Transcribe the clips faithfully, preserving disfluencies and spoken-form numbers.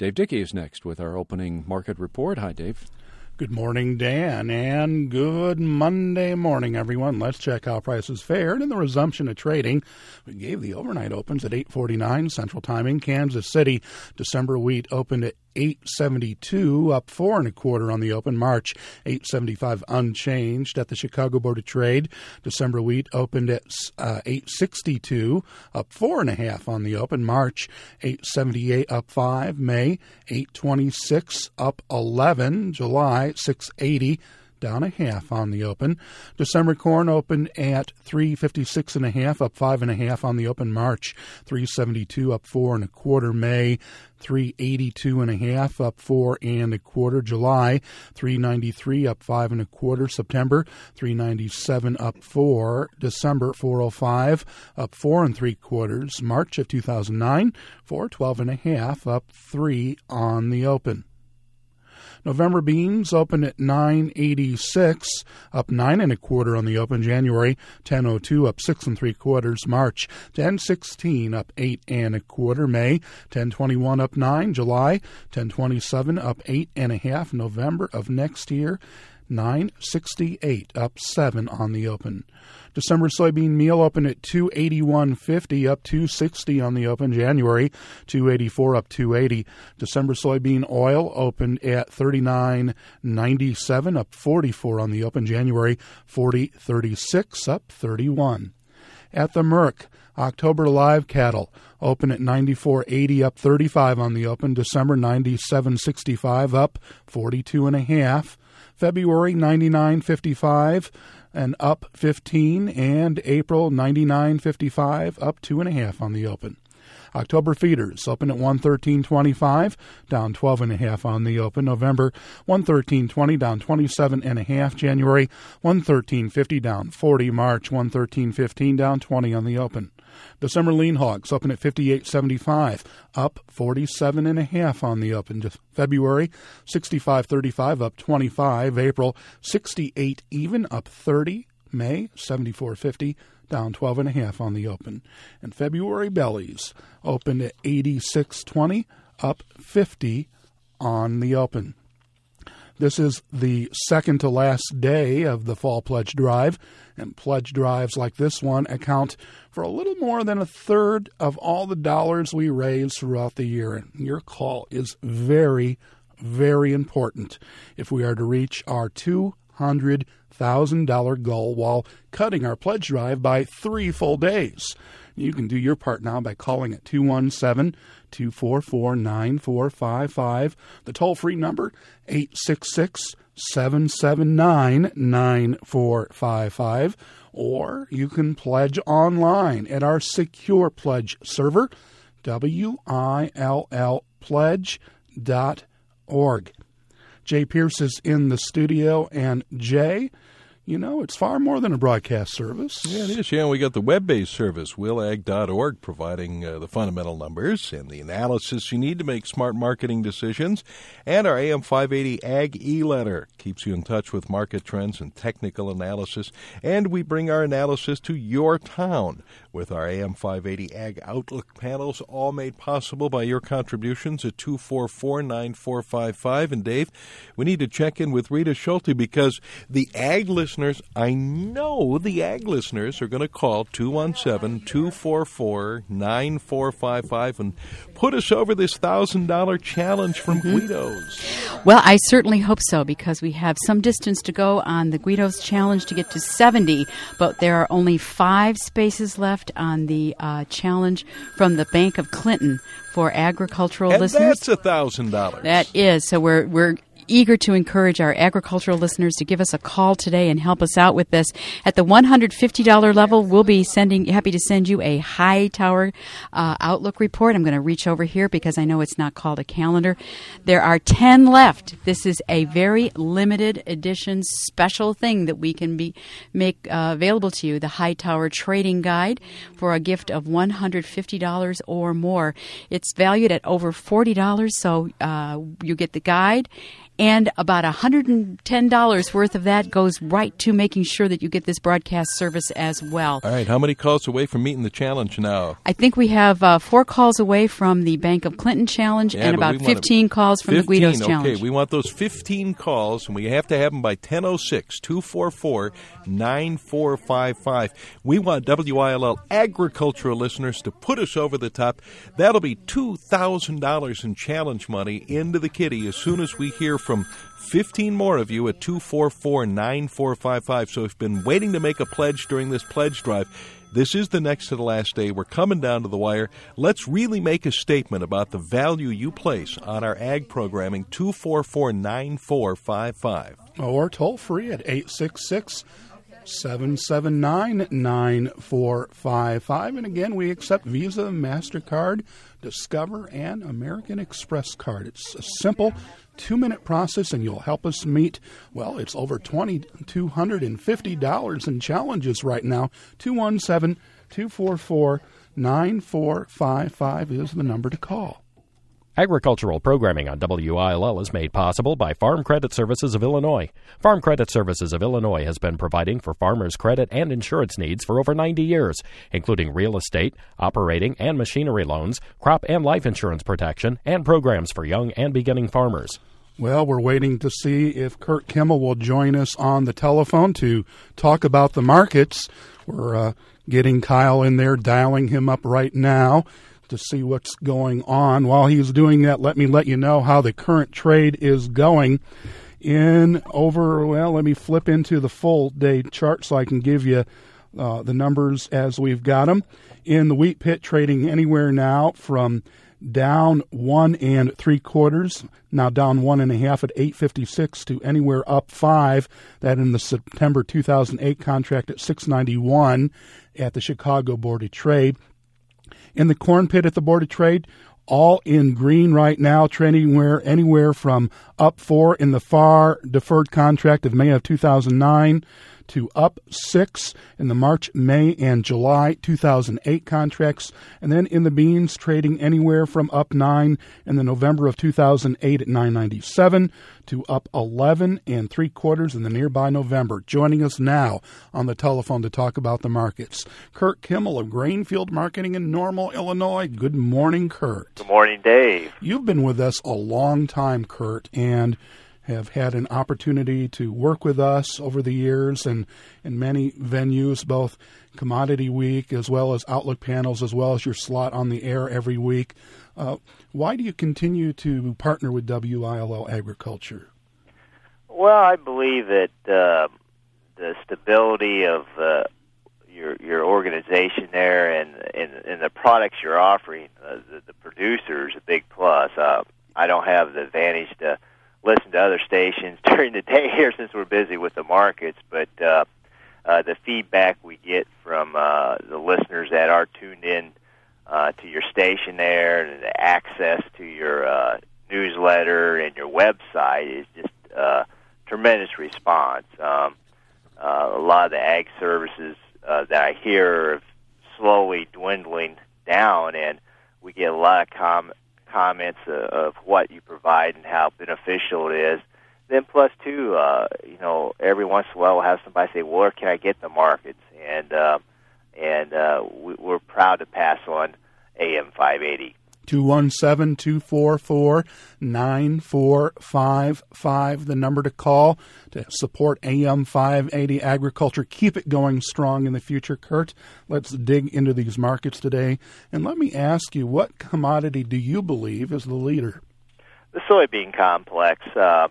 Dave Dickey is next with our opening market report. Hi, Dave. Good morning, Dan, and good Monday morning, everyone. Let's check how prices fared in the resumption of trading. We gave the overnight opens at eight forty-nine Central Time in Kansas City. December wheat opened at eight seventy-two, up four and a quarter on the open. March eight seventy-five unchanged at the Chicago Board of Trade. December wheat opened at uh, eight sixty-two, up four and a half on the open. March eight seventy-eight, up five. May eight twenty-six, up eleven. July six eighty, down a half on the open. December corn opened at three fifty-six and a half, up five and a half on the open. March three seventy-two, up four and a quarter. May three eighty-two and a half, up four and a quarter. July three ninety-three, up five and a quarter. September three ninety-seven, up four. December four oh five, up four and three quarters. March of two thousand nine, four twelve and a half, up three on the open. November beans opened at nine eighty-six, up nine and a quarter on the open. January ten oh two, up six and three quarters. March ten sixteen, up eight and a quarter. May ten twenty-one, up nine. July ten twenty-seven, up eight and a half. November of next year nine sixty-eight, up seven on the open. December soybean meal opened at two eighty-one fifty, up two sixty on the open. January two eighty-four, up two eighty. December soybean oil opened at thirty-nine ninety-seven, up forty-four on the open. January forty thirty-six, up thirty-one. At the Merck, October live cattle open at ninety-four eighty, up thirty-five on the open. December ninety-seven sixty-five, up forty-two and a half. February ninety-nine fifty-five and up fifteen, and April ninety-nine fifty-five, up two and a half on the open. October feeders open at one thirteen twenty-five, down twelve and a half on the open. November one thirteen twenty, down twenty-seven and a half. January one thirteen fifty, down forty. March one thirteen fifteen, down twenty on the open. December lean hogs open at fifty-eight seventy-five, up forty-seven and a half on the open. February sixty-five thirty-five, up twenty-five. April sixty-eight even, up thirty. May seventy-four fifty, down twelve and a half on the open. And February bellies opened at eighty-six twenty, up fifty on the open. This is the second to last day of the fall pledge drive, and pledge drives like this one account for a little more than a third of all the dollars we raise throughout the year. And your call is very, very important if we are to reach our two hundred thousand dollars goal while cutting our pledge drive by three full days. You can do your part now by calling at two one seven, two four four, nine four five five. The toll-free number, eight six six, seven seven nine, nine four five five. Or you can pledge online at our secure pledge server, W I L L pledge dot org. Jay Pierce is in the studio, and Jay, you know, it's far more than a broadcast service. Yeah, it is. Yeah, we got the web-based service, will ag dot org, providing uh, the fundamental numbers and the analysis you need to make smart marketing decisions. And our A M five eighty Ag e-letter keeps you in touch with market trends and technical analysis. And we bring our analysis to your town with our A M five eighty Ag Outlook panels, all made possible by your contributions at two four four, nine four five five. And Dave, we need to check in with Rita Schulte because the Ag listeners, I know the Ag listeners are going to call two one seven, two four four, nine four five five and put us over this one thousand dollars challenge from mm-hmm. Guido's. Well, I certainly hope so, because we have some distance to go on the Guido's challenge to get to seventy, but there are only five spaces left on the uh, challenge from the Bank of Clinton for agricultural and listeners. And that's one thousand dollars. That is. So we're we're eager to encourage our agricultural listeners to give us a call today and help us out with this. At the one hundred fifty dollars level, we'll be sending happy to send you a Hightower uh, Outlook report. I'm going to reach over here because I know it's not called a calendar. There are ten left. This is a very limited edition special thing that we can be make uh, available to you, the Hightower Trading Guide, for a gift of one hundred fifty dollars or more. It's valued at over forty dollars, so uh, you get the guide and about one hundred ten dollars worth of that goes right to making sure that you get this broadcast service as well. All right, how many calls away from meeting the challenge now? I think we have uh, four calls away from the Bank of Clinton challenge Yeah, and but about we wanna- fifteen calls from fifteen, the Guido's okay. challenge. We want those fifteen calls, and we have to have them by ten oh six, two four four, nine four five five. We want W I L L agricultural listeners to put us over the top. That'll be two thousand dollars in challenge money into the kitty as soon as we hear from fifteen more of you at two four four, nine four five five. So if you've been waiting to make a pledge during this pledge drive, this is the next to the last day. We're coming down to the wire. Let's really make a statement about the value you place on our ag programming. two four four, nine four five five. Or toll free at eight six six, seven seven nine, nine four five five. And again, we accept Visa, MasterCard, Discover, and American Express card. It's a simple two-minute process, and you'll help us meet, well, it's over two thousand two hundred fifty dollars in challenges right now. two one seven, two four four, nine four five five is the number to call. Agricultural programming on W I L L is made possible by Farm Credit Services of Illinois. Farm Credit Services of Illinois has been providing for farmers' credit and insurance needs for over ninety years, including real estate, operating and machinery loans, crop and life insurance protection, and programs for young and beginning farmers. Well, we're waiting to see if Kurt Kimmel will join us on the telephone to talk about the markets. We're uh, getting Kyle in there, dialing him up right now to see what's going on. While he's doing that, let me let you know how the current trade is going. In over, well, let me flip into the full day chart so I can give you uh, the numbers as we've got them. In the wheat pit, trading anywhere now from down one and three quarters, now down one and a half at eight fifty-six, to anywhere up five. That in the September two thousand eight contract at six ninety-one at the Chicago Board of Trade. In the corn pit at the Board of Trade, all in green right now, trading anywhere, anywhere from up four in the far deferred contract of May of two thousand nine to up six in the March, May, and July two thousand eight contracts. And then in the beans, trading anywhere from up nine in the November of two thousand eight at nine ninety-seven to up eleven and three quarters in the nearby November. Joining us now on the telephone to talk about the markets, Kurt Kimmel of Grainfield Marketing in Normal, Illinois. Good morning, Kurt. Good morning, Dave. You've been with us a long time, Kurt, and have had an opportunity to work with us over the years and in many venues, both Commodity Week as well as Outlook panels, as well as your slot on the air every week. Uh, why do you continue to partner with W I L L Agriculture? Well, I believe that uh, the stability of uh, your your organization there and, and, and the products you're offering, uh, the, the producer is a big plus. Uh, I don't have the advantage to listen to other stations during the day here since we're busy with the markets, but uh, uh, the feedback we get from uh, the listeners that are tuned in uh, to your station there and the access to your uh, newsletter and your website is just uh, tremendous response. Um, uh, a lot of the ag services uh, that I hear are slowly dwindling down, and we get a lot of comments comments uh, of what you provide and how beneficial it is. Then plus, too, uh, you know, every once in a while we'll have somebody say, well, where can I get the markets? And uh, and uh, we, we're proud to pass on A M five eighty. two one seven, two four four, nine four five five, the number to call to support A M five eighty Agriculture. Keep it going strong in the future, Kurt. Let's dig into these markets today. And let me ask you, what commodity do you believe is the leader? The soybean complex. Uh,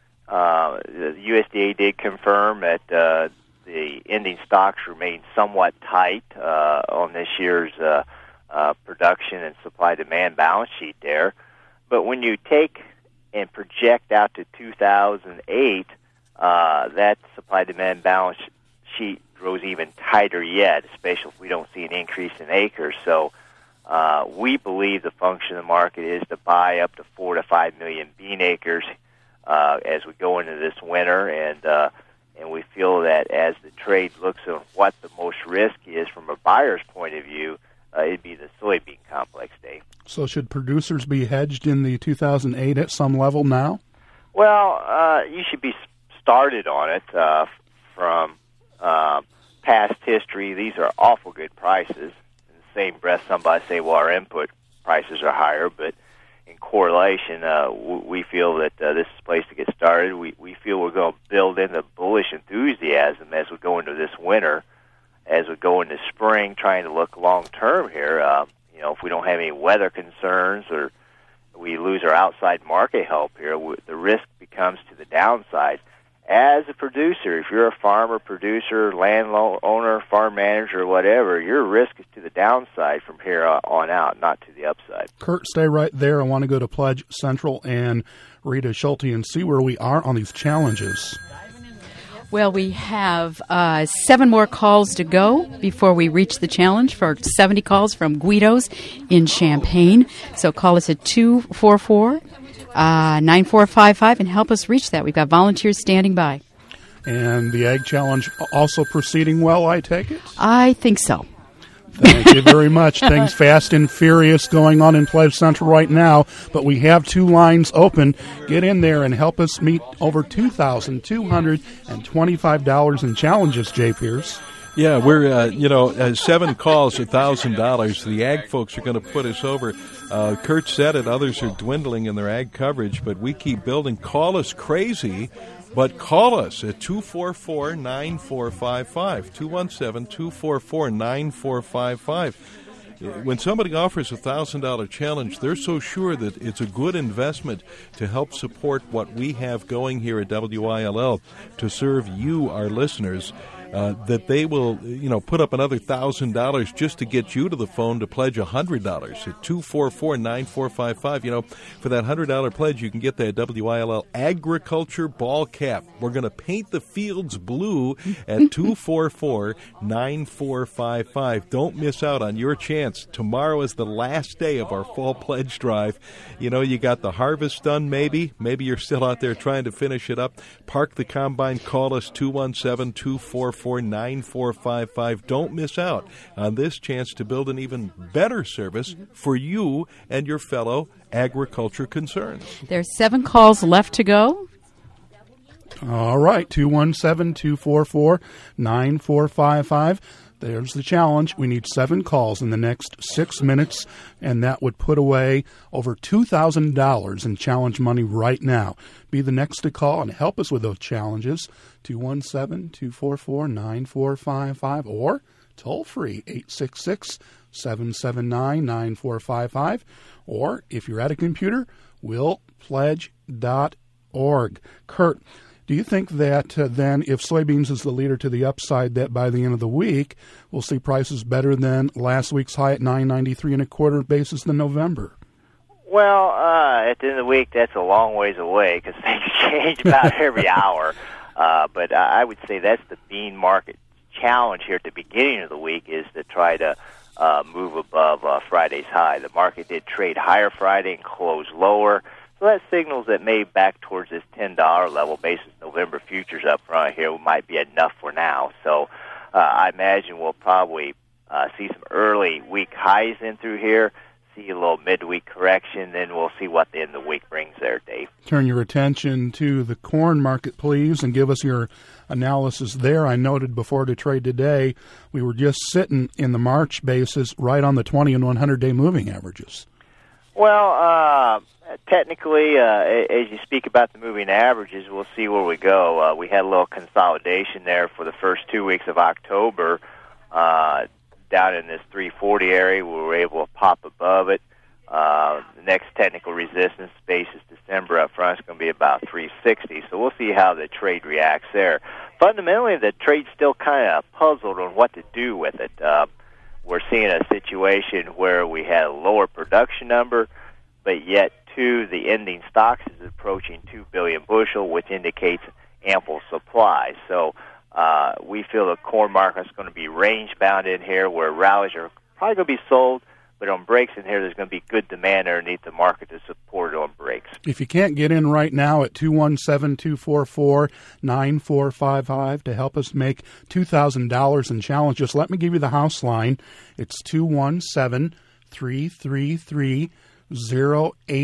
uh, the U S D A did confirm that uh, the ending stocks remain somewhat tight uh, on this year's uh, Uh, production and supply-demand balance sheet there. But when you take and project out to two thousand eight, uh, that supply-demand balance sheet grows even tighter yet, especially if we don't see an increase in acres. So uh, we believe the function of the market is to buy up to four to five million bean acres uh, as we go into this winter, and uh, and we feel that as the trade looks at what the most risk is from a buyer's point of view, Uh, it'd be the soybean complex, Dave. So should producers be hedged in the two thousand eight at some level now? Well, uh, you should be started on it uh, from uh, past history. These are awful good prices. In the same breath, somebody say, well, our input prices are higher, but in correlation, uh, w- we feel that uh, this is a place to get started. We, we feel we're going to build in the bullish enthusiasm as we go into this winter, as we go into spring, trying to look long-term here. Uh, you know, if we don't have any weather concerns or we lose our outside market help here, the risk becomes to the downside. As a producer, if you're a farmer, producer, landowner, farm manager, whatever, your risk is to the downside from here on out, not to the upside. Kurt, stay right there. I want to go to Pledge Central and Rita Schulte and see where we are on these challenges. Well, we have uh, seven more calls to go before we reach the challenge for seventy calls from Guido's in Champaign. So call us at two four four, nine four five five and help us reach that. We've got volunteers standing by. And the Ag Challenge also proceeding well, I take it? I think so. Thank you very much. Things fast and furious going on in Pledge Central right now, but we have two lines open. Get in there and help us meet over two thousand two hundred twenty-five dollars in challenges, Jay Pierce. Yeah, we're, uh, you know, uh, seven calls, one thousand dollars. The ag folks are going to put us over. Uh, Kurt said it, others are dwindling in their ag coverage, but we keep building. Call us crazy, but call us at two four four, nine four five five, two one seven, two four four, nine four five five. When somebody offers a one thousand dollars challenge, they're so sure that it's a good investment to help support what we have going here at W I L L to serve you, our listeners. Uh, that they will, you know, put up another one thousand dollars just to get you to the phone to pledge one hundred dollars at two four four, nine four five five. You know, for that one hundred dollars pledge, you can get that W I L L Agriculture Ball Cap. We're going to paint the fields blue at two four four, nine four five five. Don't miss out on your chance. Tomorrow is the last day of our fall pledge drive. You know, you got the harvest done maybe. Maybe you're still out there trying to finish it up. Park the combine. Call us two one seven, two four four, nine four five five. Don't miss out on this chance to build an even better service for you and your fellow agriculture concerns. There's seven calls left to go. All right, two one seven, two four four, nine four five five. There's the challenge. We need seven calls in the next six minutes, and that would put away over two thousand dollars in challenge money right now. Be the next to call and help us with those challenges, two one seven, two four four, nine four five five, or toll-free, eight six six, seven seven nine, nine four five five, or if you're at a computer, will pledge dot org. Kurt, do you think that uh, then if soybeans is the leader to the upside, that by the end of the week we'll see prices better than last week's high at nine ninety-three and a quarter basis in November? Well, uh, at the end of the week, that's a long ways away because things change about every hour. Uh, but I would say that's the bean market challenge here at the beginning of the week, is to try to uh, move above uh, Friday's high. The market did trade higher Friday and close lower. So that signals that maybe back towards this ten dollars level basis November futures up front here might be enough for now. So uh, I imagine we'll probably uh, see some early week highs in through here, see a little midweek correction, then we'll see what the end of the week brings there, Dave. Turn your attention to the corn market, please, and give us your analysis there. I noted before the trade today, we were just sitting in the March basis right on the twenty and one hundred day moving averages. Well, uh, technically, uh, as you speak about the moving averages, we'll see where we go. Uh, we had a little consolidation there for the first two weeks of October uh, down in this three forty area. We were able to pop above it. Uh, the next technical resistance space is December up front. It's going to be about three sixty, so we'll see how the trade reacts there. Fundamentally, the trade's still kind of puzzled on what to do with it. Uh, We're seeing a situation where we had a lower production number, but yet, too, the ending stocks is approaching two billion bushel, which indicates ample supply. So uh, we feel the corn market is going to be range-bound in here, where rallies are probably going to be sold, but on breaks in here, there's going to be good demand underneath the market to support it on breaks. If you can't get in right now at two one seven, two four four, nine four five five to help us make two thousand dollars in challenges, let me give you the house line. It's two one seven, three three three, zero eight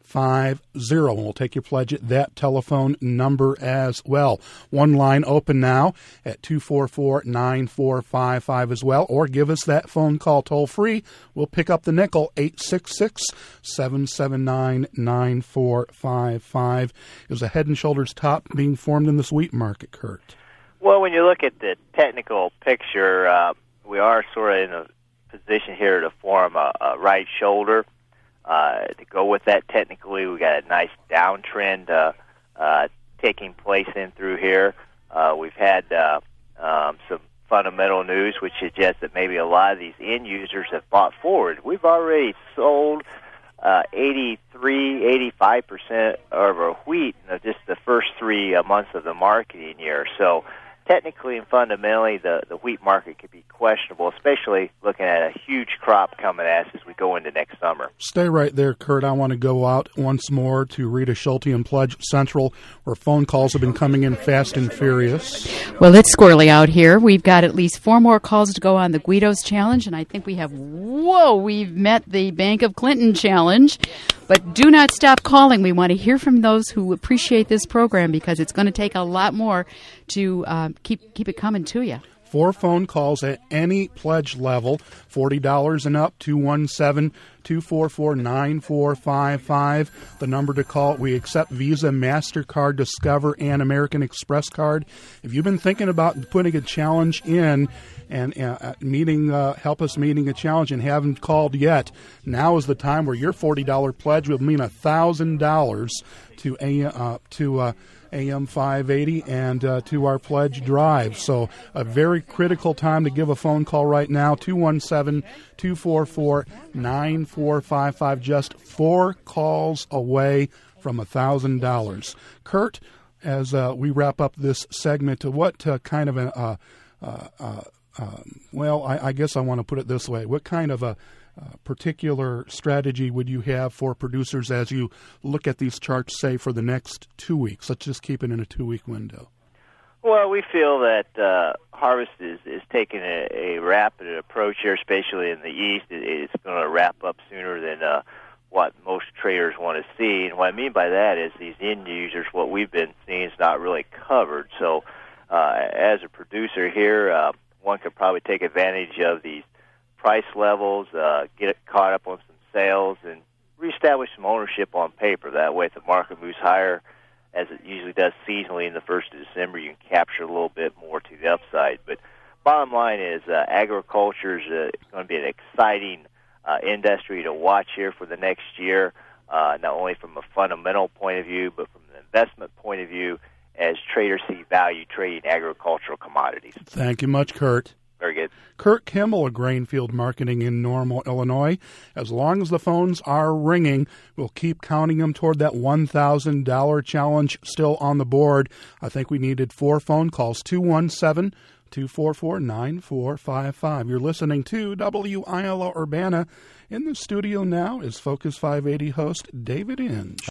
five zero. And we'll take your pledge at that telephone number as well. One line open now at two four four, nine four five five as well, or give us that phone call toll free. We'll pick up the nickel, eight six six, seven seven nine, nine four five five. Is a Head and Shoulders top being formed in this wheat market, Kurt? Well, when you look at the technical picture, uh, we are sort of in a position here to form a, a right shoulder. Uh, to go with that technically, we got a nice downtrend uh, uh, taking place in through here. Uh, we've had uh, um, some fundamental news which suggests that maybe a lot of these end users have bought forward. We've already sold uh, eighty-three, eighty-five percent of our wheat in just the first three uh, months of the marketing year. So technically and fundamentally, the, the wheat market could be questionable, especially looking at a huge crop coming at us as we go into next summer. Stay right there, Kurt. I want to go out once more to Rita Schulte and Pledge Central, where phone calls have been coming in fast and furious. Well, it's squirrely out here. We've got at least four more calls to go on the Guido's Challenge, and I think we have, whoa, we've met the Bank of Clinton Challenge. But do not stop calling. We want to hear from those who appreciate this program, because it's going to take a lot more to uh, keep keep it coming to you. Four phone calls at any pledge level, forty dollars and up, two one seven, two four four, nine four five five. The number to call. We accept Visa, MasterCard, Discover, and American Express card. If you've been thinking about putting a challenge in and uh, meeting, uh, help us meeting a challenge and haven't called yet, now is the time where your forty dollars pledge will mean one thousand dollars to a, uh, to uh, A M five eighty and uh, to our pledge drive. So a very critical time to give a phone call right now, two one seven, two four four, nine four five five. Just four calls away from one thousand dollars. Kurt, as uh, we wrap up this segment, what uh, kind of a, uh, uh, uh, uh, well, I, I guess I want to put it this way. What kind of a Uh, particular strategy would you have for producers as you look at these charts, say, for the next two weeks? Let's just keep it in a two-week window. Well, we feel that uh, harvest is, is taking a, a rapid approach here, especially in the east. It, it's going to wrap up sooner than uh, what most traders want to see. And what I mean by that is these end users, what we've been seeing is not really covered. So uh, as a producer here, uh, one could probably take advantage of these price levels, uh, get caught up on some sales, and reestablish some ownership on paper. That way, if the market moves higher, as it usually does seasonally in the first of December, you can capture a little bit more to the upside. But bottom line is uh, agriculture is uh, going to be an exciting uh, industry to watch here for the next year, uh, not only from a fundamental point of view, but from an investment point of view, as traders see value trading agricultural commodities. Thank you much, Kurt. Very good. Kurt Kimball of Grainfield Marketing in Normal, Illinois. As long as the phones are ringing, we'll keep counting them toward that one thousand dollars challenge still on the board. I think we needed four phone calls, two one seven, two four four, nine four five five. You're listening to W I L O Urbana. In the studio now is Focus five eighty host David Inge.